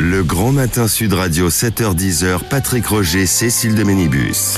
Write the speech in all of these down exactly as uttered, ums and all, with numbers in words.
Le Grand Matin Sud Radio, sept heures dix, Patrick Roger, Cécile de Ménibus.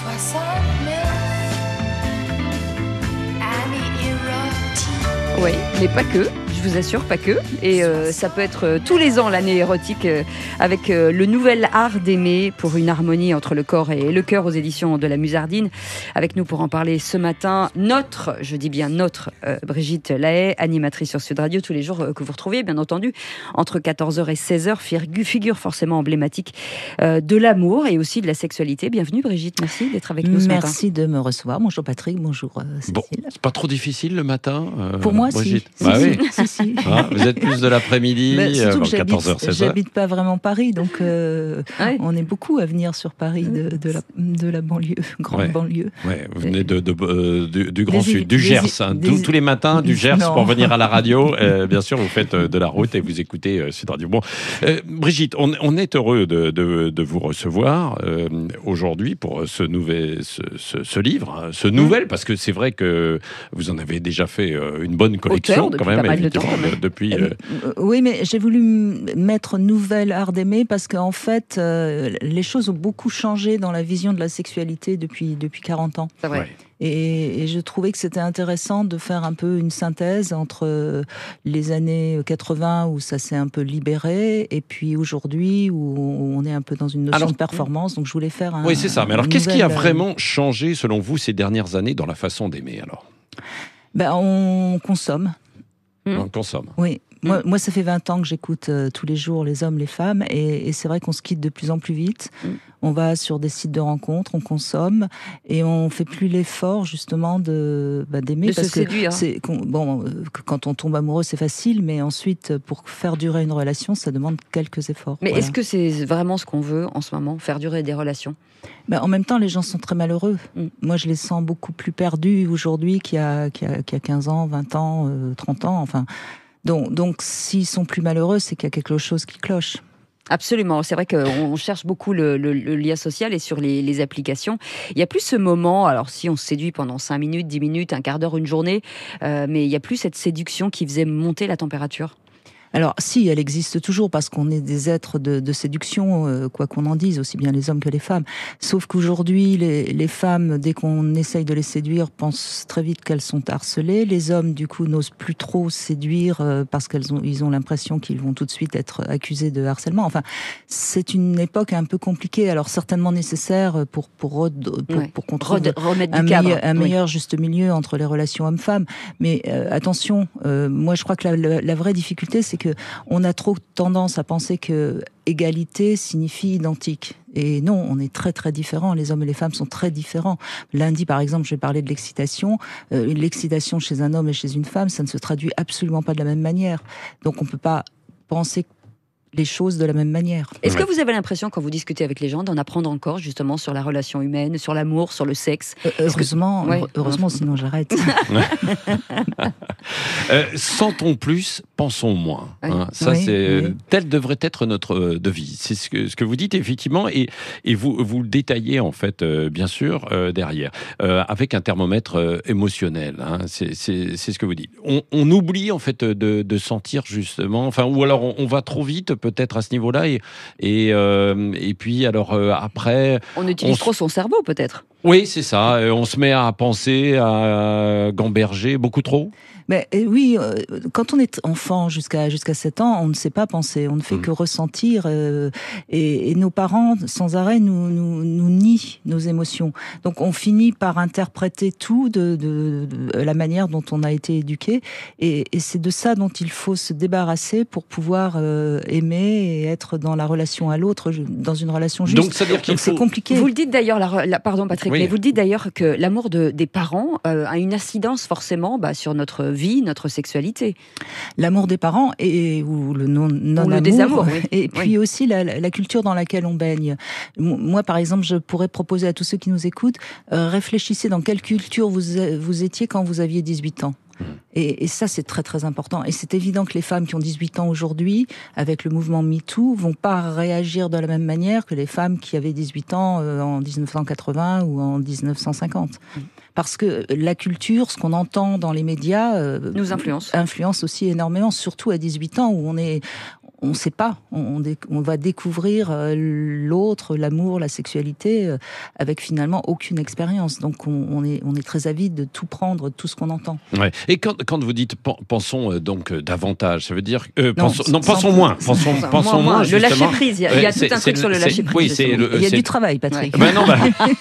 Oui, mais pas que. Je vous assure, pas que. Et euh, ça peut être euh, tous les ans l'année érotique euh, avec euh, le nouvel art d'aimer pour une harmonie entre le corps et le cœur aux éditions de la Musardine. Avec nous pour en parler ce matin, notre, je dis bien notre, euh, Brigitte Lahaye, animatrice sur Sud Radio tous les jours euh, que vous retrouvez, bien entendu, entre quatorze heures et seize heures, figure, figure forcément emblématique euh, de l'amour et aussi de la sexualité. Bienvenue Brigitte, merci d'être avec nous ce matin. Merci de me recevoir. Bonjour Patrick, bonjour euh, Cécile. Bon, c'est pas trop difficile le matin euh, Pour moi, Brigitte. si. Bah si, oui. si, si. Ah, vous êtes plus de l'après-midi, bah, surtout euh, que j'habite, quatorze heures, seize heures. J'habite pas vraiment Paris, donc euh, ouais. on est beaucoup à venir sur Paris de, de, la, de la banlieue, grande ouais. banlieue. Ouais, vous venez de, de, euh, du, du Grand des, Sud, du des, Gers. Hein, des, tous, tous les matins, du Gers non. pour venir à la radio. Euh, bien sûr, vous faites de la route et vous écoutez euh, Sud Radio. Bon, euh, Brigitte, on, on est heureux de, de, de vous recevoir euh, aujourd'hui pour ce, nouvel, ce, ce, ce livre, hein, ce nouvel, parce que c'est vrai que vous en avez déjà fait euh, une bonne collection Auteur, quand même, pas mal de temps, évidemment, quand même. depuis. Euh, Euh, oui, mais j'ai voulu mettre nouvelle art d'aimer parce qu'en fait, euh, les choses ont beaucoup changé dans la vision de la sexualité depuis, depuis quarante ans. C'est vrai. ouais. Et, et je trouvais que c'était intéressant de faire un peu une synthèse entre les années quatre-vingts où ça s'est un peu libéré et puis aujourd'hui où on est un peu dans une notion alors, de performance. Donc je voulais faire un. Oui, c'est ça. Mais alors, qu'est-ce nouvelle... qui a vraiment changé selon vous ces dernières années dans la façon d'aimer alors ? Ben, on consomme. Mmh. On consomme. Oui. Moi, moi, ça fait vingt ans que j'écoute euh, tous les jours les hommes, les femmes, et, et c'est vrai qu'on se quitte de plus en plus vite. Mm. On va sur des sites de rencontres, on consomme, et on fait plus l'effort justement de bah, d'aimer. De parce se que séduire. C'est, bon, euh, quand on tombe amoureux, c'est facile, mais ensuite, pour faire durer une relation, ça demande quelques efforts. Mais voilà. est-ce que c'est vraiment ce qu'on veut en ce moment, faire durer des relations ? Ben, en même temps, les gens sont très malheureux. Mm. Moi, je les sens beaucoup plus perdus aujourd'hui qu'il y a, qu'il y a, qu'il y a quinze ans, vingt ans, euh, trente ans, enfin... Donc, donc, s'ils sont plus malheureux, c'est qu'il y a quelque chose qui cloche. Absolument, c'est vrai qu'on cherche beaucoup le, le, le lien social et sur les, les applications. Il n'y a plus ce moment, alors si on se séduit pendant cinq minutes, dix minutes, un quart d'heure, une journée, euh, mais il n'y a plus cette séduction qui faisait monter la température. Alors, si, elle existe toujours parce qu'on est des êtres de, de séduction, euh, quoi qu'on en dise, aussi bien les hommes que les femmes. Sauf qu'aujourd'hui, les, les femmes, dès qu'on essaye de les séduire, pensent très vite qu'elles sont harcelées. Les hommes, du coup, n'osent plus trop séduire euh, parce qu'ils ont, ils ont l'impression qu'ils vont tout de suite être accusés de harcèlement. Enfin, c'est une époque un peu compliquée, alors certainement nécessaire pour, pour, pour, ouais. pour qu'on trouve Red, remettre un, du cadre. meilleur, un oui. meilleur juste milieu entre les relations hommes-femmes. Mais euh, attention, euh, moi je crois que la, la, la vraie difficulté, c'est que on a trop tendance à penser que égalité signifie identique. Et non, on est très très différents. Les hommes et les femmes sont très différents. Lundi, par exemple, je vais parler de l'excitation. Euh, l'excitation chez un homme et chez une femme, ça ne se traduit absolument pas de la même manière. Donc on ne peut pas penser les choses de la même manière. Est-ce ouais. que vous avez l'impression, quand vous discutez avec les gens, d'en apprendre encore justement sur la relation humaine, sur l'amour, sur le sexe ? euh, Heureusement, que... ouais. heureusement, sinon j'arrête. euh, sentons plus, pensons moins. Hein. Ça, oui, c'est oui. telle devrait être notre euh, devise. C'est ce que ce que vous dites effectivement, et et vous vous le détaillez en fait, euh, bien sûr euh, derrière, euh, avec un thermomètre euh, émotionnel. Hein. C'est c'est c'est ce que vous dites. On, on oublie en fait de de sentir justement, enfin ou alors on, on va trop vite peut-être à ce niveau-là et et euh, et puis alors euh, après on utilise on trop son cerveau peut-être. Oui, c'est ça. Euh, on se met à penser, à gamberger beaucoup trop. Mais euh, oui, euh, quand on est enfant jusqu'à jusqu'à sept ans, on ne sait pas penser, on ne fait mmh. que ressentir. Euh, et, et nos parents, sans arrêt, nous, nous, nous nient nos émotions. Donc on finit par interpréter tout de, de, de la manière dont on a été éduqué. Et, et c'est de ça dont il faut se débarrasser pour pouvoir euh, aimer et être dans la relation à l'autre, dans une relation juste. Donc, c'est-à-dire qu'il Donc c'est faut... compliqué. Vous le dites d'ailleurs, la, la, pardon Patrick, oui. mais vous le dites d'ailleurs que l'amour de, des parents euh, a une incidence forcément bah, sur notre vie, notre sexualité. L'amour des parents et ou le non non ou le amour, désamour, oui. et puis oui. aussi la, la culture dans laquelle on baigne. Moi, par exemple, je pourrais proposer à tous ceux qui nous écoutent, euh, réfléchissez dans quelle culture vous vous étiez quand vous aviez dix-huit ans. Et, et ça, c'est très très important. Et c'est évident que les femmes qui ont dix-huit ans aujourd'hui, avec le mouvement MeToo, vont pas réagir de la même manière que les femmes qui avaient dix-huit ans euh, en dix-neuf cent quatre-vingts ou en dix-neuf cent cinquante. Mmh. Parce que la culture, ce qu'on entend dans les médias, euh, nous influence. influence aussi énormément, surtout à dix-huit ans où on est on ne sait pas. On, on va découvrir l'autre, l'amour, la sexualité, avec finalement aucune expérience. Donc on, on, est, on est très avide de tout prendre, de tout ce qu'on entend. Ouais. Et quand, quand vous dites pensons donc davantage, ça veut dire euh, non, pensons, non, pensons moins. Pensons, moins, pensons moins. Le lâcher prise. Il y a, il y a tout un truc le, sur le lâcher prise. Oui, c'est le, il y a du travail, Patrick. Ben non,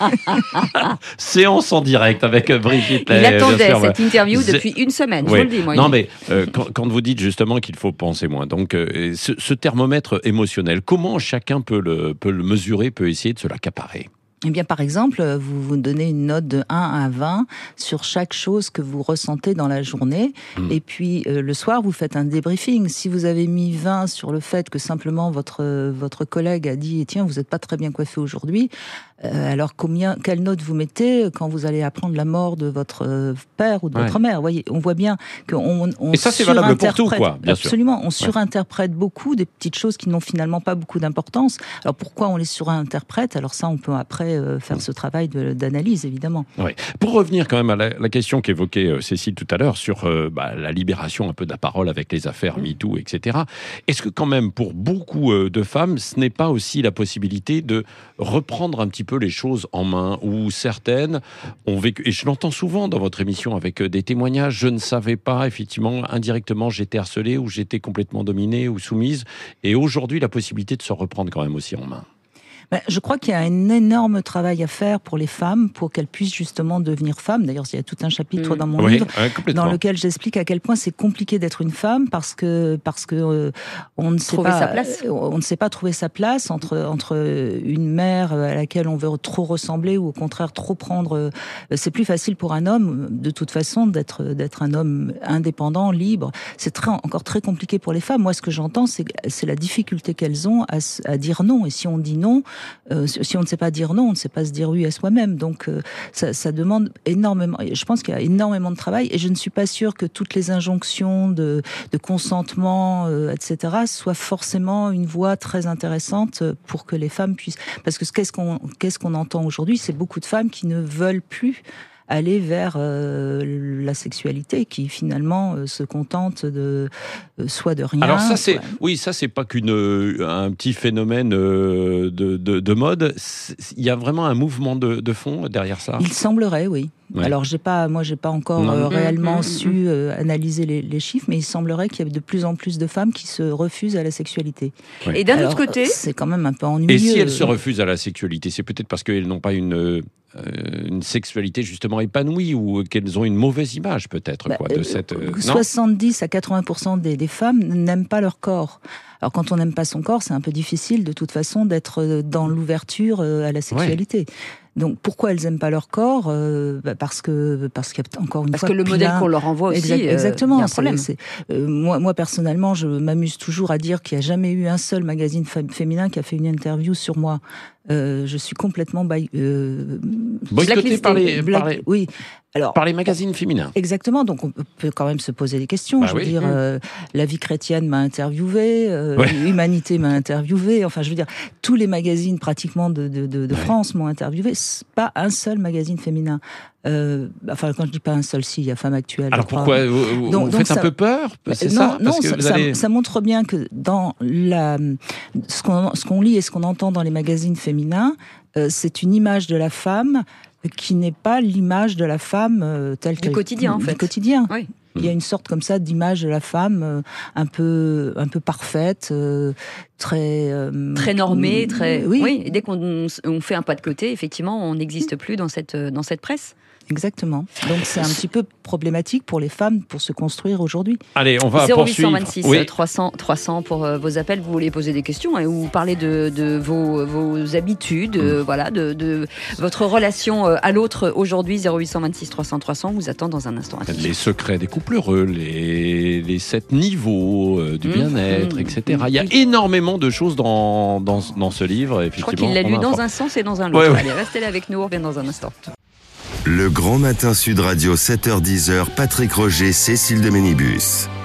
bah, séance en direct avec Brigitte. Il là, attendait sûr, cette ouais. interview depuis une semaine. Oui. Je vous le dis, moi. Non, mais euh, quand, quand vous dites justement qu'il faut penser moins, donc euh, ce, ce thermomètre émotionnel, comment chacun peut le, peut le mesurer, peut essayer de se l'accaparer? Eh bien, par exemple, vous vous donnez une note de un à vingt sur chaque chose que vous ressentez dans la journée. Mmh. Et puis, euh, le soir, vous faites un débriefing. Si vous avez mis vingt sur le fait que simplement votre, votre collègue a dit « Tiens, vous n'êtes pas très bien coiffé aujourd'hui euh, », alors combien, quelle note vous mettez quand vous allez apprendre la mort de votre père ou de ouais. votre mère? Vous voyez, on voit bien qu'on on Et ça, c'est valable pour tout, quoi, bien absolument, sûr. on surinterprète ouais. beaucoup des petites choses qui n'ont finalement pas beaucoup d'importance. Alors, pourquoi on les surinterprète? Alors ça, on peut après faire ce travail de, d'analyse, évidemment. Oui. Pour revenir quand même à la, la question qu'évoquait euh, Cécile tout à l'heure sur euh, bah, la libération un peu de la parole avec les affaires MeToo, et cetera. Est-ce que quand même, pour beaucoup euh, de femmes, ce n'est pas aussi la possibilité de reprendre un petit peu les choses en main, où certaines ont vécu, et je l'entends souvent dans votre émission avec euh, des témoignages, je ne savais pas, effectivement, indirectement, j'étais harcelée, ou j'étais complètement dominée, ou soumise, et aujourd'hui, la possibilité de se reprendre quand même aussi en main. Ben, je crois qu'il y a un énorme travail à faire pour les femmes, pour qu'elles puissent justement devenir femmes. D'ailleurs, il y a tout un chapitre mmh. dans mon oui, livre ouais, dans lequel j'explique à quel point c'est compliqué d'être une femme parce que parce que euh, on ne sait trouver pas sa place. on ne sait pas trouver sa place entre entre une mère à laquelle on veut trop ressembler ou au contraire trop prendre. C'est plus facile pour un homme de toute façon d'être d'être un homme indépendant, libre. C'est très encore très compliqué pour les femmes. Moi, ce que j'entends, c'est c'est la difficulté qu'elles ont à, à dire non. Et si on dit non, Euh, si on ne sait pas dire non, on ne sait pas se dire oui à soi-même. Donc euh, ça, ça demande énormément. Je pense qu'il y a énormément de travail et je ne suis pas sûre que toutes les injonctions de, de consentement, euh, et cetera, soient forcément une voie très intéressante pour que les femmes puissent. Parce que qu'est-ce qu'on qu'est-ce qu'on entend aujourd'hui, c'est beaucoup de femmes qui ne veulent plus aller vers euh, la sexualité, qui finalement euh, se contente de euh, soit de rien. Alors ça c'est, soit... oui, ça c'est pas qu'une un petit phénomène euh, de, de, de mode. Il y a vraiment un mouvement de, de fond derrière ça. Il semblerait, oui. Ouais. Alors j'ai pas, moi j'ai pas encore euh, réellement mmh, su euh, analyser les, les chiffres, mais il semblerait qu'il y ait de plus en plus de femmes qui se refusent à la sexualité. Ouais. Et d'un Alors, autre côté, c'est quand même un peu ennuyeux. Et si elles se refusent à la sexualité, c'est peut-être parce qu'elles n'ont pas une euh, une sexualité justement épanouie ou qu'elles ont une mauvaise image peut-être bah, quoi de cette. Euh, soixante-dix à quatre-vingts pour cent des, des femmes n'aiment pas leur corps. Alors quand on n'aime pas son corps, c'est un peu difficile de toute façon d'être dans l'ouverture à la sexualité. Ouais. Donc pourquoi elles n'aiment pas leur corps euh, bah Parce que parce qu'il y a encore une parce fois que le plein... modèle qu'on leur envoie aussi. Exact, exactement. Euh, y a un problème. C'est, c'est, euh, moi, moi personnellement, je m'amuse toujours à dire qu'il n'y a jamais eu un seul magazine féminin qui a fait une interview sur moi. Euh, je suis complètement bail, euh, boycotté par les, black, par les... oui. Alors, par les magazines féminins. Exactement, donc on peut quand même se poser des questions. Bah je veux oui. dire, mmh. euh, La Vie chrétienne m'a interviewé, euh, ouais. Humanité m'a interviewé. Enfin, je veux dire, tous les magazines pratiquement de, de, de, de ouais. France m'ont interviewé. Pas un seul magazine féminin. Euh, enfin, quand je dis pas un seul, si, il y a Femme Actuelle. Alors pourquoi vous, vous, donc, vous faites donc un ça, peu peur? C'est non, ça, non, parce que ça, vous allez... ça, ça montre bien que dans la, ce qu'on, ce qu'on lit et ce qu'on entend dans les magazines féminins, euh, c'est une image de la femme qui n'est pas l'image de la femme euh, telle du quotidien, en fait. Du quotidien. Oui. Il y a une sorte comme ça d'image de la femme euh, un peu un peu parfaite, euh, très euh, très normée, très oui. oui. Et dès qu'on on fait un pas de côté, effectivement, on n'existe plus dans cette dans cette presse. Exactement. Donc c'est un petit peu problématique pour les femmes pour se construire aujourd'hui. Allez, on va zéro huit poursuivre. vingt-six oui. trois cents trois cents pour euh, vos appels. Vous voulez poser des questions hein, ou parler de, de vos, vos habitudes, mmh. euh, voilà, de, de votre relation à l'autre aujourd'hui. zéro huit vingt-six trois cents trois cents vous attend dans un instant. Les secrets des couples heureux, les, les sept niveaux euh, du mmh. bien-être, mmh. et cetera. Il y a énormément de choses dans, dans, dans ce livre. Je crois qu'il l'a lu dans un sens et dans un autre. Ouais, ouais. Allez, restez là avec nous, on revient dans un instant. Le Grand Matin Sud Radio, sept heures dix, Patrick Roger, Cécile de Ménibus.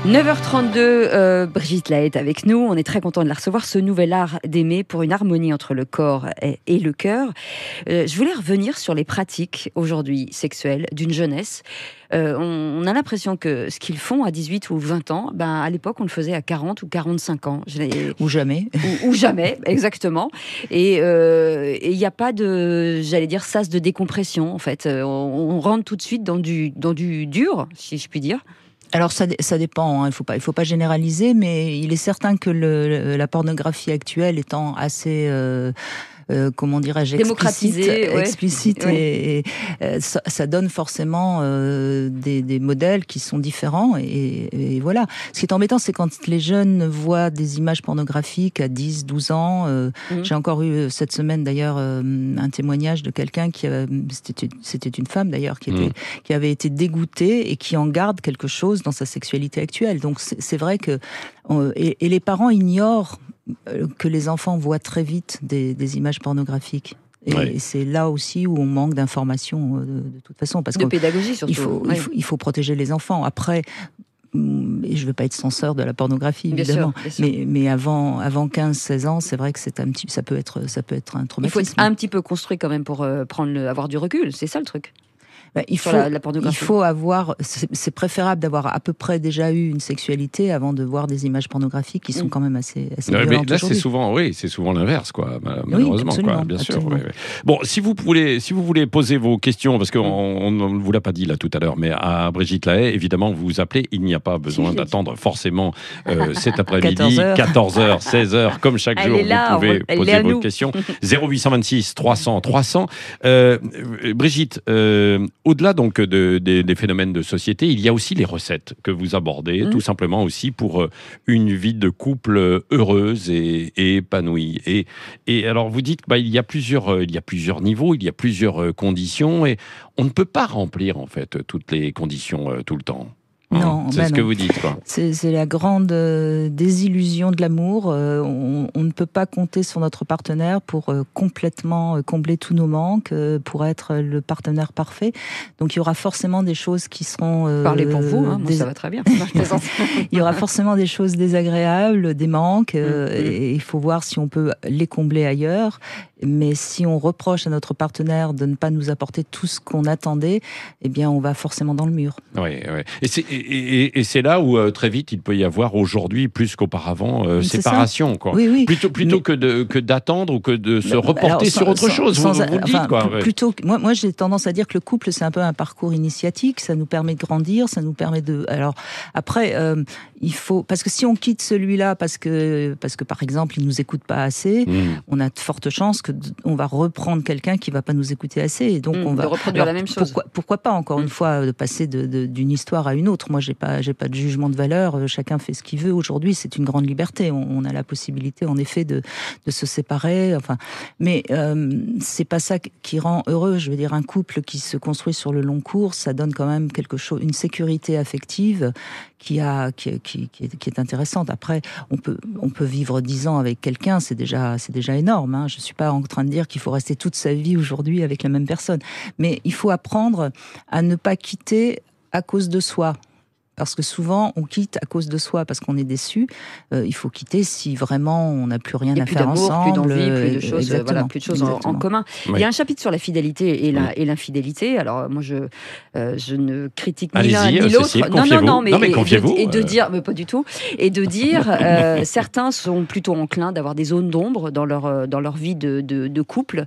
neuf heures trente-deux, euh, Brigitte Lahaie est avec nous. On est très content de la recevoir. Ce nouvel art d'aimer pour une harmonie entre le corps et, et le cœur. Euh, je voulais revenir sur les pratiques aujourd'hui sexuelles d'une jeunesse. Euh, on, on a l'impression que ce qu'ils font à dix-huit ou vingt ans, ben, à l'époque, on le faisait à quarante ou quarante-cinq ans. Je l'ai... Ou jamais. Ou, ou jamais, exactement. Et il euh, n'y a pas de, j'allais dire, sas de décompression, en fait. On, on rentre tout de suite dans du, dans du dur, si je puis dire. Alors ça, ça dépend, hein. Il faut pas, il faut pas généraliser, mais il est certain que le, la pornographie actuelle étant assez... Euh, Euh, comment dirais-je, démocratisé, explicite, ouais. explicite ouais. et, et euh, ça, ça donne forcément euh, des, des modèles qui sont différents et, et voilà. Ce qui est embêtant, c'est quand les jeunes voient des images pornographiques à dix, douze ans. Euh, mmh. J'ai encore eu cette semaine d'ailleurs euh, un témoignage de quelqu'un qui avait, c'était, c'était une femme d'ailleurs qui était, mmh. qui avait été dégoûtée et qui en garde quelque chose dans sa sexualité actuelle. Donc c'est, c'est vrai que euh, et, et les parents ignorent que les enfants voient très vite des, des images pornographiques. Et ouais. c'est là aussi où on manque d'informations de, de toute façon. Parce de pédagogie surtout. Il faut, ouais. il, faut, il faut protéger les enfants. Après, et je ne veux pas être censeur de la pornographie, bien évidemment. Sûr, bien sûr. Mais, mais avant, avant quinze seize ans, c'est vrai que c'est un petit, ça, peut être, ça peut être un traumatisme. Il faut être un petit peu construit quand même pour euh, prendre le, avoir du recul. C'est ça le truc. Ben, il, faut, la, la il faut avoir, c'est, c'est préférable d'avoir à peu près déjà eu une sexualité avant de voir des images pornographiques qui sont quand même assez, assez ouais, violentes mais là, aujourd'hui. c'est souvent, oui, c'est souvent l'inverse, quoi, malheureusement, oui, quoi, bien absolument. sûr. Ouais, ouais. Bon, si vous voulez, si vous voulez poser vos questions, parce qu'on ne vous l'a pas dit là tout à l'heure, mais à Brigitte Lahaie, évidemment, vous vous appelez. Il n'y a pas besoin si, d'attendre forcément euh, cet après-midi, quatorze heures, seize heures, comme chaque elle jour, est là, vous pouvez on, poser vos questions. zéro huit cent vingt-six trois cents trois cents. Euh, Brigitte, euh, au-delà donc de Des, des phénomènes de société, il y a aussi les recettes que vous abordez, mmh. tout simplement aussi pour une vie de couple heureuse et, et épanouie. Et, et alors vous dites, bah, il y a plusieurs, il y a plusieurs niveaux, il y a plusieurs conditions, et on ne peut pas remplir en fait toutes les conditions euh, tout le temps. Non, c'est bah ce non. que vous dites, quoi. C'est, c'est la grande euh, désillusion de l'amour. Euh, on, on ne peut pas compter sur notre partenaire pour euh, complètement euh, combler tous nos manques, euh, pour être le partenaire parfait. Donc il y aura forcément des choses qui seront... Euh, Parlez pour vous, hein, moi dés... ça va très bien. Il y aura forcément des choses désagréables, des manques, euh, mmh, et il faut voir si on peut les combler ailleurs. Mais si on reproche à notre partenaire de ne pas nous apporter tout ce qu'on attendait, eh bien on va forcément dans le mur. Oui, oui. Et c'est, et, et, et c'est là où euh, très vite il peut y avoir aujourd'hui plus qu'auparavant euh, séparation, quoi. Oui, oui. Plutôt, plutôt mais... que, de, que d'attendre ou que de se reporter alors, sans, sur autre sans, chose. Sans, vous, vous le dites, enfin, quoi. P- ouais. Plutôt, moi, moi j'ai tendance à dire que le couple c'est un peu un parcours initiatique. Ça nous permet de grandir, ça nous permet de. Alors après, euh, il faut parce que si on quitte celui-là parce que parce que par exemple il nous écoute pas assez, mmh. on a de fortes chances que on va reprendre quelqu'un qui va pas nous écouter assez, et donc mmh, on va de reproduire alors, la même chose. Pourquoi, pourquoi pas encore mmh. une fois de passer de, de, d'une histoire à une autre. Moi j'ai pas j'ai pas de jugement de valeur. Chacun fait ce qu'il veut. Aujourd'hui c'est une grande liberté. On, on a la possibilité en effet de de se séparer. Enfin, mais euh, c'est pas ça qui rend heureux. Je veux dire, un couple qui se construit sur le long cours, ça donne quand même quelque chose, une sécurité affective qui a qui qui, qui, est, qui est intéressante. Après, on peut on peut vivre dix ans avec quelqu'un, c'est déjà c'est déjà énorme. Hein. Je suis pas en train de dire qu'il faut rester toute sa vie aujourd'hui avec la même personne, mais il faut apprendre à ne pas quitter à cause de soi. Parce que souvent, on quitte à cause de soi, parce qu'on est déçu. Euh, il faut quitter si vraiment on n'a plus rien et à plus faire d'amour, ensemble. Plus d'envie, plus de choses, euh, voilà, plus de choses en, en commun. Oui. Il y a un chapitre sur la fidélité et, la, oui. et l'infidélité. Alors moi, je, euh, je ne critique Allez-y, ni l'un ni euh, l'autre. Cécile, non, non, non, mais, non, mais et, confiez-vous. De, et de euh... dire, mais pas du tout, et de dire, euh, certains sont plutôt enclins d'avoir des zones d'ombre dans leur dans leur vie de, de, de couple.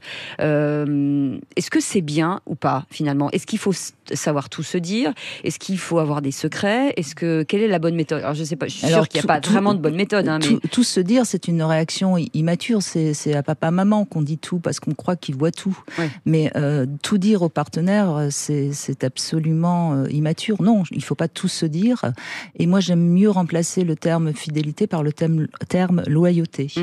Euh, est-ce que c'est bien ou pas finalement? Est-ce qu'il faut savoir tout se dire? Est-ce qu'il faut avoir des secrets? Est-ce que quelle est la bonne méthode? Alors je sais pas, je suis sûre qu'il n'y a pas tout, vraiment de bonne méthode. Hein, tout, mais... tout se dire, c'est une réaction immature. C'est, c'est à papa, maman qu'on dit tout parce qu'on croit qu'ils voient tout. Ouais. Mais euh, tout dire au partenaire, c'est, c'est absolument euh, immature. Non, il ne faut pas tout se dire. Et moi, j'aime mieux remplacer le terme fidélité par le terme, terme loyauté. Mmh.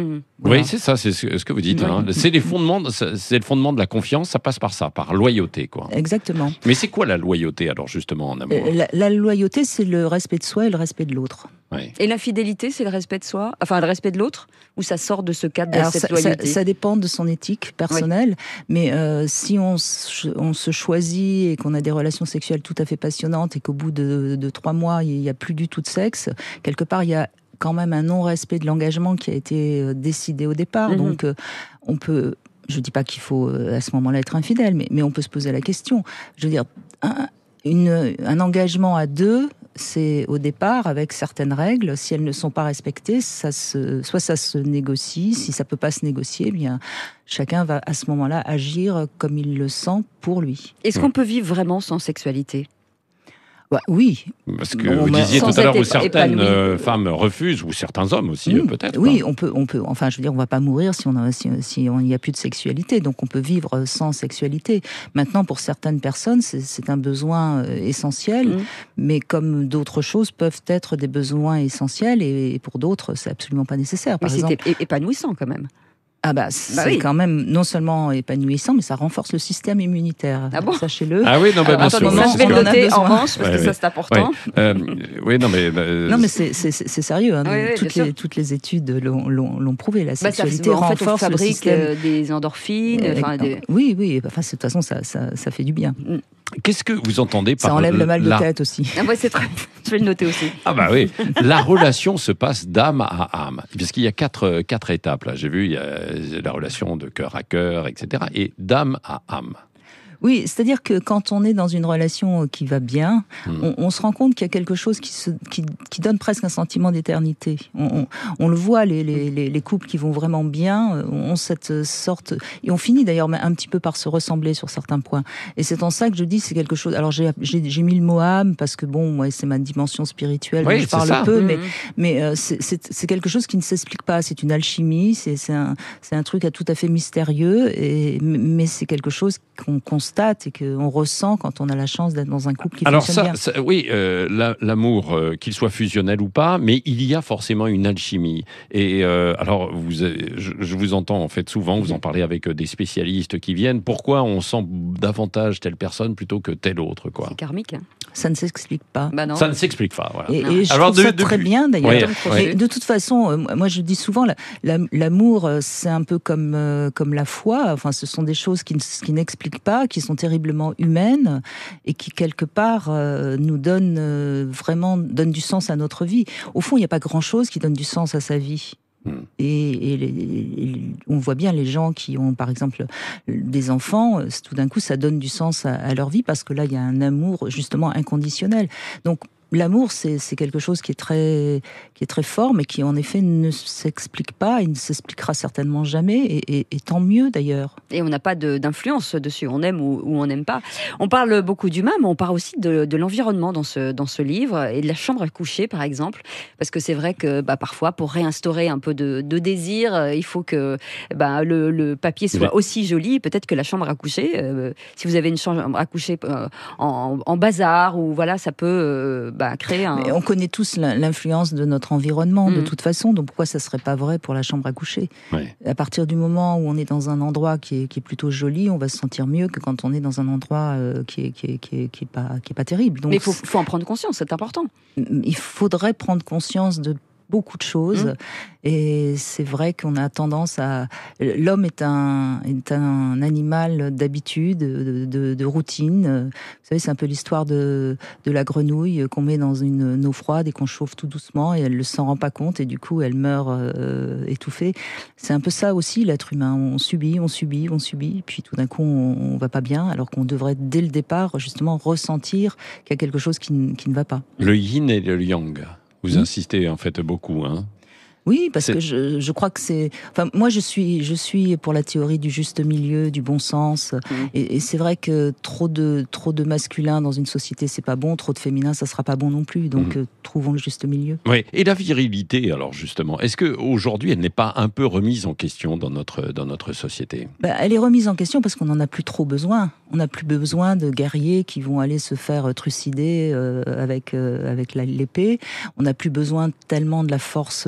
Voilà. Oui, c'est ça, c'est ce ce que vous dites. Hein. C'est les fondements, de- c'est le fondement de la confiance. Ça passe par ça, par loyauté, quoi. Exactement. Mais c'est quoi la loyauté, alors, justement, en amour? Euh, La, la loyauté, c'est le respect de soi et le respect de l'autre. Ouais. Et l'infidélité, c'est le respect de soi, enfin le respect de l'autre, ou ça sort de ce cadre de Alors, cette ça, ça, loyauté? ça dépend de son éthique personnelle, mais euh, si on, se- on se choisit et qu'on a des relations sexuelles tout à fait passionnantes et qu'au bout de, de trois mois, il n'y a plus du tout de sexe, quelque part, il y a quand même un non-respect de l'engagement qui a été euh, décidé au départ. Mhm. Donc, euh, on peut... Je dis pas qu'il faut euh, à ce moment-là être infidèle, mais, mais on peut se poser la question. Je veux dire, un, une, un engagement à deux, c'est au départ avec certaines règles. Si elles ne sont pas respectées, ça se, soit ça se négocie. Si ça peut pas se négocier, eh bien chacun va à ce moment-là agir comme il le sent pour lui. Est-ce qu'on peut vivre vraiment sans sexualité? Bah, oui. Parce que Bon, vous mais disiez sans tout à l'heure être où certaines épanoui. euh, femmes refusent, ou certains hommes aussi, euh, Mmh. peut-être. Oui, quoi. on peut, on peut. Enfin, je veux dire, on va pas mourir si on a, si, si on n'y a plus de sexualité. Donc, on peut vivre sans sexualité. Maintenant, pour certaines personnes, c'est, c'est un besoin euh, essentiel, Mmh. mais comme d'autres choses peuvent être des besoins essentiels, et, et pour d'autres, c'est absolument pas nécessaire. Mais Par c'est exemple, é- épanouissant quand même. ah bah, c'est Bah oui. quand même non seulement épanouissant, mais ça renforce le système immunitaire. Ah bon Sachez-le. Ah oui, non, bah, Alors, bien attendez, sûr. moment, ça oui, je c'est vais on le en a noter en besoin. revanche parce Ouais, que ouais. ça c'est important. Euh, oui, non, mais. bah, Non, mais c'est, c'est, c'est sérieux. Hein. Oui, oui, toutes, bien les, sûr. toutes les études l'ont, l'ont, l'ont prouvé. La Bah, ça, sexualité en fait, on renforce le fabrique système. euh, des endorphines. Euh, Enfin, des... Oui, oui. Enfin, c'est- de toute façon, ça, ça, ça fait du bien. Qu'est-ce que vous entendez par Ça enlève le mal de la... tête aussi. Ah ouais, c'est très... Je vais le noter aussi. Ah bah oui, la relation se passe d'âme à âme, puisqu'il y a quatre, quatre étapes. Là, j'ai vu, il y a la relation de cœur à cœur, et cetera, et d'âme à âme. Oui, c'est-à-dire que quand on est dans une relation qui va bien, Hmm. on, on se rend compte qu'il y a quelque chose qui, se, qui, qui donne presque un sentiment d'éternité. On, on, on le voit, les, les, les, les couples qui vont vraiment bien euh, ont cette sorte... Et on finit d'ailleurs un petit peu par se ressembler sur certains points. Et c'est en ça que je dis c'est quelque chose... Alors j'ai, j'ai, j'ai mis le mot âme parce que bon, moi, c'est ma dimension spirituelle Oui, dont je c'est parle ça. peu, Mhm. mais, mais euh, c'est, c'est, c'est quelque chose qui ne s'explique pas. C'est une alchimie, c'est, c'est, un, c'est un truc à tout à fait mystérieux, et, mais c'est quelque chose qu'on constate et qu'on ressent quand on a la chance d'être dans un couple qui Alors fonctionne ça, bien. ça- oui, euh, la- l'amour, euh, qu'il soit fusionnel ou pas, mais il y a forcément une alchimie. Et euh, alors, vous, euh, je, je vous entends en fait souvent, vous en parlez avec euh, des spécialistes qui viennent. Pourquoi on sent davantage telle personne plutôt que telle autre, quoi? C'est karmique. Hein. Ça ne s'explique pas. Bah non. Ça ne s'explique pas, voilà. Et, Non. et je Alors, trouve de- ça depuis- très bien d'ailleurs. Ouais, Tom ouais. Mais de toute façon, euh, moi je dis souvent, la- la- l'amour, euh, c'est un peu comme, euh, comme la foi. Enfin, ce sont des choses qui, ne- qui n'expliquent pas, qui sont terriblement humaines et qui quelque part euh, nous donnent euh, vraiment donnent du sens à notre vie. Au fond, il n'y a pas grand-chose qui donne du sens à sa vie. Hmm. Et, et les- et on voit bien les gens qui ont, par exemple, des enfants, euh, tout d'un coup, ça donne du sens à, à leur vie parce que là, il y a un amour justement inconditionnel. Donc, l'amour, c'est, c'est quelque chose qui est très, qui est très fort, mais qui en effet ne s'explique pas et ne s'expliquera certainement jamais. Et, et- et tant mieux d'ailleurs. Et on n'a pas de- d'influence dessus. On aime ou, ou on n'aime pas. On parle beaucoup d'humain, mais on parle aussi de, de l'environnement dans ce, dans ce livre et de la chambre à coucher, par exemple. Parce que c'est vrai que bah, parfois, pour réinstaurer un peu de, de désir, euh, il faut que bah, le, le papier soit Oui. aussi joli. Peut-être que la chambre à coucher, euh, si vous avez une chambre à coucher euh, en, en bazar, ou voilà, ça peut euh, bah, créer un. Mais on connaît tous l'in- l'influence de notre environnement de Mhm. toute façon, donc pourquoi ça serait pas vrai pour la chambre à coucher? Ouais. À partir du moment où on est dans un endroit qui est, qui est plutôt joli, on va se sentir mieux que quand on est dans un endroit euh, qui est, qui est, qui est, qui est pas, qui est pas terrible. Donc Mais il faut, faut en prendre conscience, c'est important. il faudrait prendre conscience de beaucoup de choses. Mmh. Et c'est vrai qu'on a tendance à... L'homme est un, est un animal d'habitude, de, de, de routine. Vous savez, c'est un peu l'histoire de, de la grenouille qu'on met dans une eau froide et qu'on chauffe tout doucement et elle ne s'en rend pas compte et du coup elle meurt euh, étouffée. C'est un peu ça aussi l'être humain. On subit, on subit, on subit, puis tout d'un coup on, on va pas bien alors qu'on devrait dès le départ justement ressentir qu'il y a quelque chose qui, n- qui ne va pas. Le yin et le yang. Vous Hmm. insistez en fait beaucoup, hein. Oui, parce C'est- que je, je crois que c'est... Enfin, moi, je suis, je suis pour la théorie du juste milieu, du bon sens. Mmh. Et, et c'est vrai que trop de, trop de masculin dans une société, c'est pas bon. Trop de féminin, ça sera pas bon non plus. Donc, Mhm. euh, trouvons le juste milieu. Oui. Et la virilité, alors justement, est-ce que aujourd'hui elle n'est pas un peu remise en question dans notre dans notre société? Bah, elle est remise en question parce qu'on n'en a plus trop besoin. On n'a plus besoin de guerriers qui vont aller se faire trucider euh, avec, euh, avec la- l'épée. On n'a plus besoin tellement de la force masculine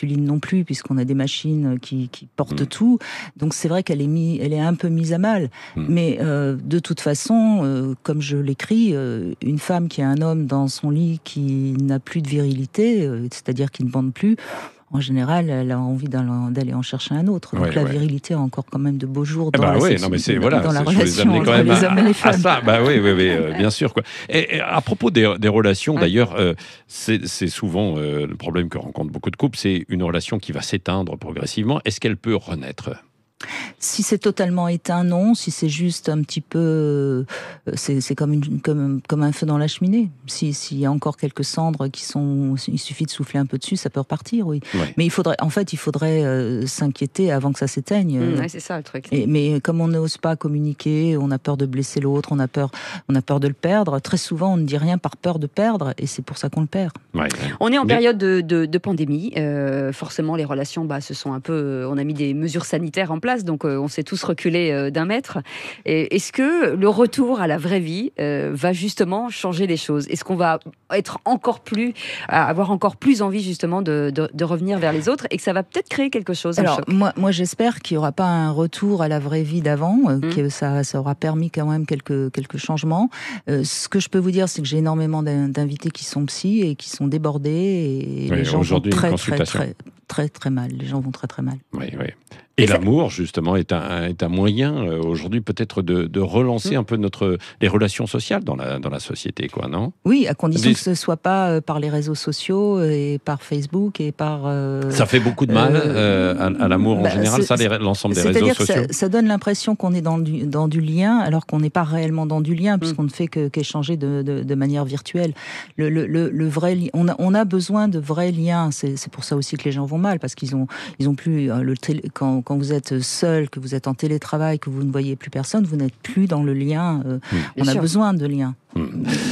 masculine non plus, puisqu'on a des machines qui, qui portent mmh. tout. Donc c'est vrai qu'elle est, mis, elle est un peu mise à mal. Mmh. Mais euh, de toute façon, euh, comme je l'écris, euh, une femme qui a un homme dans son lit qui n'a plus de virilité, euh, c'est-à-dire qui ne bande plus, en général, elle a envie d'aller en chercher un autre. Donc ouais, la ouais. virilité a encore quand même de beaux jours dans, bah la, oui, non, mais dans, voilà, dans la relation entre les à, hommes et les femmes. À ça, bah oui, oui, oui euh, bien sûr. Quoi. Et, et à propos des, des relations, ouais. d'ailleurs, euh, c'est souvent euh, le problème que rencontrent beaucoup de couples, c'est une relation qui va s'éteindre progressivement. Est-ce qu'elle peut renaître ? Si c'est totalement éteint, non. Si c'est juste un petit peu, c'est comme, une, comme, comme un feu dans la cheminée. S'il si y a encore quelques cendres qui sont, il suffit de souffler un peu dessus, ça peut repartir, oui. Ouais. Mais il faudrait, en fait, il faudrait euh, s'inquiéter avant que ça s'éteigne. Mmh, ouais, c'est ça le truc. Et, mais comme on n'ose pas communiquer, on a peur de blesser l'autre, on a peur, on a peur de le perdre. Très souvent, on ne dit rien par peur de perdre, et c'est pour ça qu'on le perd. Ouais, ouais. On est en mais... période de, de, de pandémie. Euh, forcément, les relations, bah, se sont un peu. On a mis des mesures sanitaires en place. Donc euh, on s'est tous reculés euh, d'un mètre. Est-ce que le retour à la vraie vie euh, va justement changer les choses? Est-ce qu'on va être encore plus, avoir encore plus envie justement de, de, de revenir vers les autres et que ça va peut-être créer quelque chose? Alors moi, moi j'espère qu'il n'y aura pas un retour à la vraie vie d'avant, euh, mmh. que ça, ça aura permis quand même quelques, quelques changements. Euh, ce que je peux vous dire, c'est que j'ai énormément d'invités qui sont psy et qui sont débordés et oui, les gens vont très, très, très, très, très, très mal. Les gens vont très, très mal. Oui, oui. Et, et l'amour, justement, est un, est un moyen, euh, aujourd'hui, peut-être de, de relancer mmh. un peu notre, les relations sociales dans la, dans la société, quoi, non? Oui, à condition Des... que ce ne soit pas euh, par les réseaux sociaux et par Facebook et par... Euh, ça fait beaucoup de mal euh, à, à l'amour en bah, général, ça, l'ensemble des réseaux sociaux? C'est-à-dire que ça, ça donne l'impression qu'on est dans du, dans du lien, alors qu'on n'est pas réellement dans du lien, mmh. puisqu'on ne fait que, qu'échanger de, de, de manière virtuelle. Le, le, le, le vrai li... on, a, on a besoin de vrais liens, c'est pour ça aussi que les gens vont mal, parce qu'ils ont, ils ont plus... Euh, le télé... quand, quand vous êtes seul, que vous êtes en télétravail, que vous ne voyez plus personne, vous n'êtes plus dans le lien. Euh, mmh. On a sûr. besoin de liens. Mmh.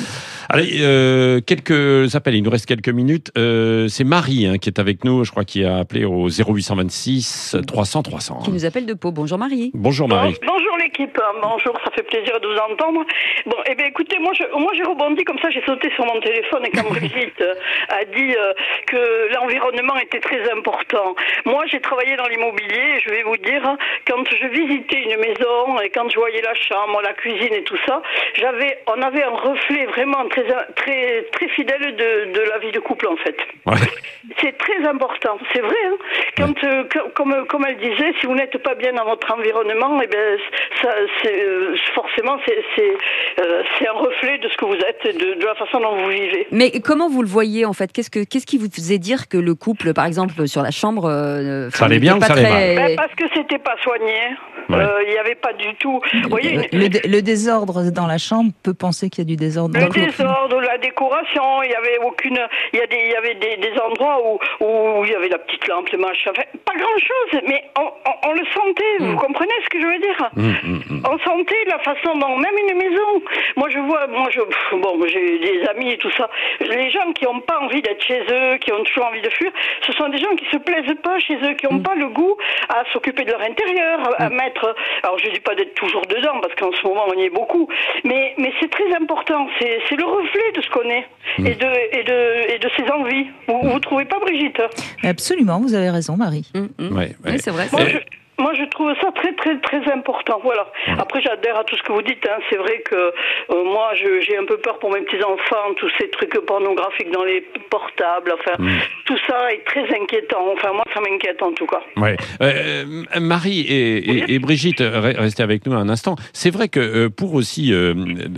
Allez, euh, quelques appels, il nous reste quelques minutes. Euh, c'est Marie hein, qui est avec nous, je crois, qui a appelé au zéro huit cent vingt-six trois cents trois cents. Qui nous appelle de Pau. Bonjour Marie. Bonjour Marie. Bon, bonjour l'équipe, bonjour, ça fait plaisir de vous entendre. Bon, eh bien écoutez, moi, je, moi j'ai rebondi comme ça, j'ai sauté sur mon téléphone et quand Brigitte a dit euh, que l'environnement était très important. Moi j'ai travaillé dans l'immobilier et je vais vous dire, quand je visitais une maison et quand je voyais la chambre, la cuisine et tout ça, j'avais, on avait un reflet vraiment très, très, très fidèle de, de la vie de couple en fait. Ouais. C'est très important, c'est vrai. Hein quand, ouais. euh, comme, comme elle disait, si vous n'êtes pas bien dans votre environnement, eh bien, ça, euh, forcément, c'est euh, un reflet de ce que vous êtes, de, de la façon dont vous vivez. Mais comment vous le voyez en fait? Qu'est-ce que, qu'est-ce qui vous faisait dire que le couple, par exemple, sur la chambre, euh, ça allait bien ou ça allait très... mal? Ben, parce que c'était pas soigné. Il ouais. euh, n'y avait pas du tout. Vous voyez, le, le, le désordre dans la chambre peut penser qu'il y a du désordre dans le couple. Le désordre, la décoration, il y avait aucune. Il y a des, il y avait des, des endroits où, où il y avait la petite lampe, le machin. Enfin, pas grand-chose, mais on, on, on le sentait. Mm. Vous comprenez ce que je veux dire? mm, mm, mm. On sentait la façon dont même une maison. Moi, je vois, moi, je, bon, j'ai des amis et tout ça. Les gens qui n'ont pas envie d'être chez eux, qui ont toujours envie de fuir, ce sont des gens qui se plaisent pas chez eux, qui n'ont mm. pas le goût à s'occuper de leur intérieur, à, à mettre. Alors, je dis pas d'être toujours dedans, parce qu'en ce moment, on y est beaucoup. Mais, mais c'est très important. C'est le reflet de ce qu'on est mmh. et, de, et, de, et de ses envies. Vous ne mmh. trouvez pas, Brigitte? Absolument, vous avez raison, Marie. Mmh, mmh. Ouais, ouais. Oui, c'est vrai. Moi, je, moi, je trouve ça très, très, très important. Voilà. Ouais. Après, j'adhère à tout ce que vous dites. Hein. C'est vrai que euh, moi, j'ai un peu peur pour mes petits-enfants, tous ces trucs pornographiques dans les portables. Enfin, mmh. tout ça est très inquiétant. Enfin, moi, ça m'inquiète en tout cas. Ouais. Euh, Marie et, et, oui. et Brigitte, restez avec nous un instant. C'est vrai que pour aussi euh,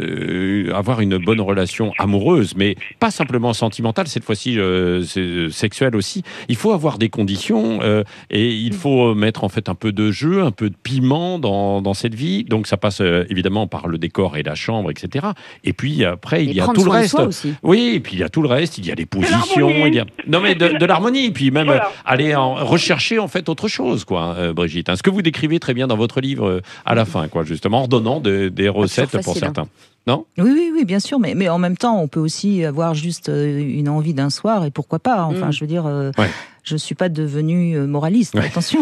euh, avoir une bonne relation amoureuse, mais pas simplement sentimentale, cette fois-ci euh, sexuelle aussi, il faut avoir des conditions euh, et il faut mettre en fait un peu de jeu, un peu de piment dans, dans cette vie. Donc ça passe euh, évidemment par le décor et la chambre, et cetera. Et puis après, il et y a tout le reste. Oui, et puis il y a tout le reste. Il y a les positions, il y a non mais de, de l'harmonie. Puis même voilà. euh, aller en, rechercher en fait autre chose, quoi, euh, Brigitte. Hein, ce que vous décrivez très bien dans votre livre euh, à la fin, quoi, justement, en donnant de, des recettes pour certains. Non ? Oui, oui, oui, bien sûr, mais, mais en même temps, on peut aussi avoir juste une envie d'un soir, et pourquoi pas. Enfin, mmh. je veux dire, euh, ouais. je ne suis pas devenue moraliste, ouais. attention.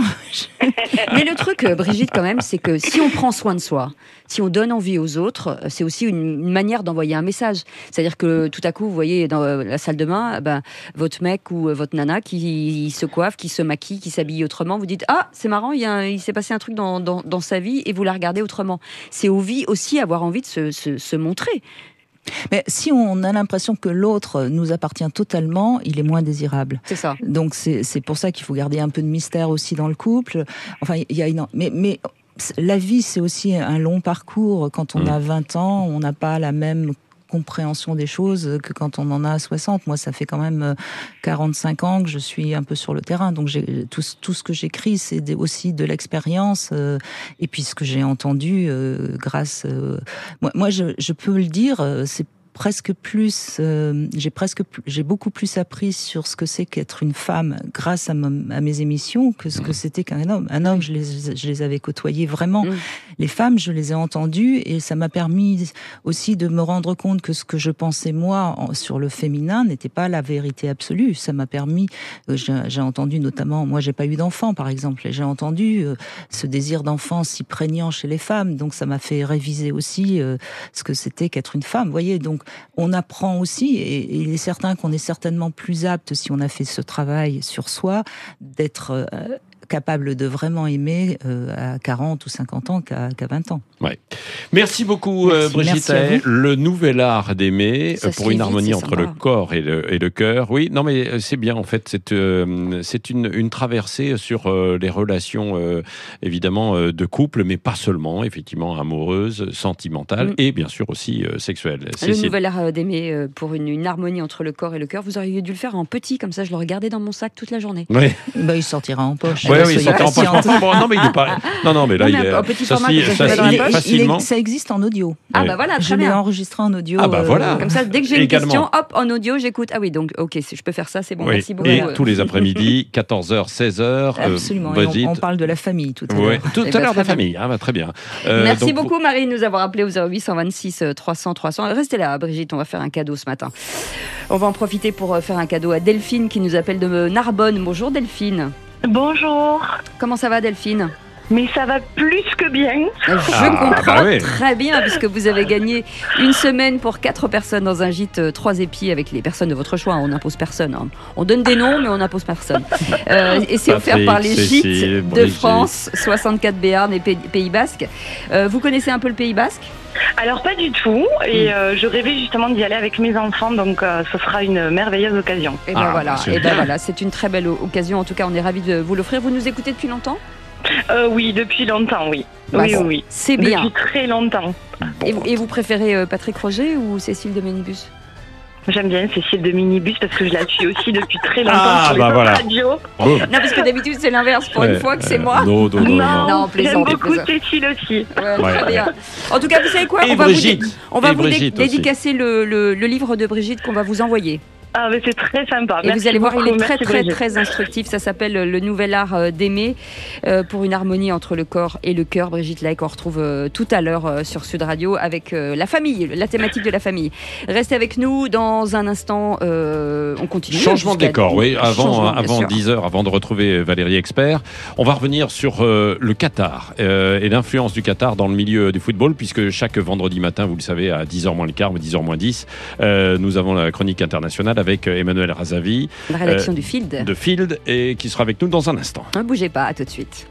Mais le truc, Brigitte, quand même, c'est que si on prend soin de soi, si on donne envie aux autres, c'est aussi une, une manière d'envoyer un message. C'est-à-dire que tout à coup, vous voyez dans la salle de bain, ben, votre mec ou votre nana qui se coiffe, qui se maquille, qui s'habille autrement, vous dites « Ah, c'est marrant, il, y a un, il s'est passé un truc dans, dans, dans sa vie » et vous la regardez autrement. C'est aussi avoir envie de se, se, se montrer. Mais si on a l'impression que l'autre nous appartient totalement, il est moins désirable. C'est ça. Donc c'est, c'est pour ça qu'il faut garder un peu de mystère aussi dans le couple. Enfin, il y a une... mais, mais la vie, c'est aussi un long parcours. Quand on mmh. a vingt ans, on n'a pas la même compréhension des choses que quand on en a soixante. Moi, ça fait quand même quarante-cinq ans que je suis un peu sur le terrain. Donc, j'ai, tout, tout ce que j'écris, c'est aussi de l'expérience. Euh, et puis, ce que j'ai entendu euh, grâce... Euh, moi, moi je, je peux le dire, c'est presque plus, euh, j'ai presque, j'ai beaucoup plus appris sur ce que c'est qu'être une femme grâce à, m- à mes émissions que ce que c'était qu'un homme. Un homme, je les, je les avais côtoyés vraiment. Mmh. Les femmes, je les ai entendues et ça m'a permis aussi de me rendre compte que ce que je pensais moi en, sur le féminin n'était pas la vérité absolue. Ça m'a permis, euh, j'ai, j'ai entendu notamment, moi j'ai pas eu d'enfant par exemple, et j'ai entendu euh, ce désir d'enfant si prégnant chez les femmes. Donc ça m'a fait réviser aussi euh, ce que c'était qu'être une femme. Vous voyez, donc on apprend aussi, et il est certain qu'on est certainement plus apte, si on a fait ce travail sur soi, d'être euh, capable de vraiment aimer euh, à quarante ou cinquante ans qu'à, qu'à vingt ans. Ouais. Merci beaucoup, Merci. Euh, Brigitte. Merci le nouvel art d'aimer Ça pour une harmonie vite, entre sympa. le corps et le, et le cœur. Oui, non, mais c'est bien, en fait. C'est, euh, c'est une, une traversée sur euh, les relations, euh, évidemment, euh, de couple, mais pas seulement, effectivement, amoureuses, sentimentales mmh. et bien sûr aussi euh, sexuelles. C'est, le c'est... nouvel art d'aimer euh, pour une, une harmonie entre le corps et le cœur. Vous auriez dû le faire en petit, comme ça, je le regardais dans mon sac toute la journée. Oui. Bah, il sortira en poche. Ouais, oui, il sortira en poche. Bon, non, mais il est pas. Non, non, mais là, non, mais il est. Petit ça format, se ça se facilement. Il est, ça existe en audio. Ah bah voilà, très je bien. l'ai enregistré en audio. Ah bah voilà. Euh, comme ça, dès que j'ai une Également. question, hop, en audio, j'écoute. Ah oui, donc ok, je peux faire ça, c'est bon. Oui. Merci beaucoup. Et tous les après-midi, quatorze heures, seize heures. Absolument. Euh, on, on parle de la famille tout à l'heure. Oui, tout à l'heure de la famille. Ah bah très bien. Euh, Merci donc, beaucoup Marie de nous avoir appelé au zéro huit cent vingt-six trois cents trois cents. Restez là, Brigitte, on va faire un cadeau ce matin. On va en profiter pour faire un cadeau à Delphine qui nous appelle de Narbonne. Bonjour Delphine. Bonjour. Comment ça va Delphine ? Mais ça va plus que bien. Je ah, comprends bah oui. très bien, puisque vous avez gagné une semaine pour quatre personnes dans un gîte euh, trois épis avec les personnes de votre choix. On n'impose personne. Hein. On donne des noms, mais on n'impose personne. Euh, et c'est offert par les Cécile, gîtes de Brigitte. France, soixante-quatre Béarn et Pays Basque. Euh, vous connaissez un peu le Pays Basque ? Alors pas du tout, et euh, je rêvais justement d'y aller avec mes enfants, donc euh, ce sera une merveilleuse occasion. Et ben ah, voilà, et ben voilà, c'est une très belle occasion. En tout cas, on est ravis de vous l'offrir. Vous nous écoutez depuis longtemps ? Euh, oui, depuis longtemps, oui. Bah, oui, oui. C'est bien. Depuis très longtemps. Et vous, et vous préférez euh, Patrick Roger ou Cécile de Minibus ? J'aime bien Cécile de Minibus parce que je la suis aussi depuis très longtemps ah, sur les bah voilà. radios. Oh. Non, parce que d'habitude c'est l'inverse. Pour ouais, une fois que c'est euh, moi. Non, non, non. non, non j'aime beaucoup Cécile aussi. Ouais, ouais. Très bien. En tout cas, vous savez quoi ? Et On va Brigitte. vous, dé- on va Et vous Brigitte dé- dédicacer le, le, le livre de Brigitte qu'on va vous envoyer. Ah, mais c'est très sympa. Et Merci vous allez voir, beaucoup. il est très, Merci très, Brigitte. très instructif. Ça s'appelle Le Nouvel Art d'Aimer euh, pour une harmonie entre le corps et le cœur. Brigitte Lahaie, qu'on retrouve euh, tout à l'heure euh, sur Sud Radio avec euh, la famille, la thématique de la famille. Restez avec nous dans un instant. Euh, on continue. Changement de décor, oui. Avant, Changement, avant dix heures, avant de retrouver Valérie Expert, on va revenir sur euh, le Qatar euh, et l'influence du Qatar dans le milieu du football, puisque chaque vendredi matin, vous le savez, à dix heures moins le quart, ou dix heures moins dix, euh, nous avons la chronique internationale avec Emmanuel Razavi, la rédaction euh, du Field. de Field, et qui sera avec nous dans un instant. Ne bougez pas, à tout de suite.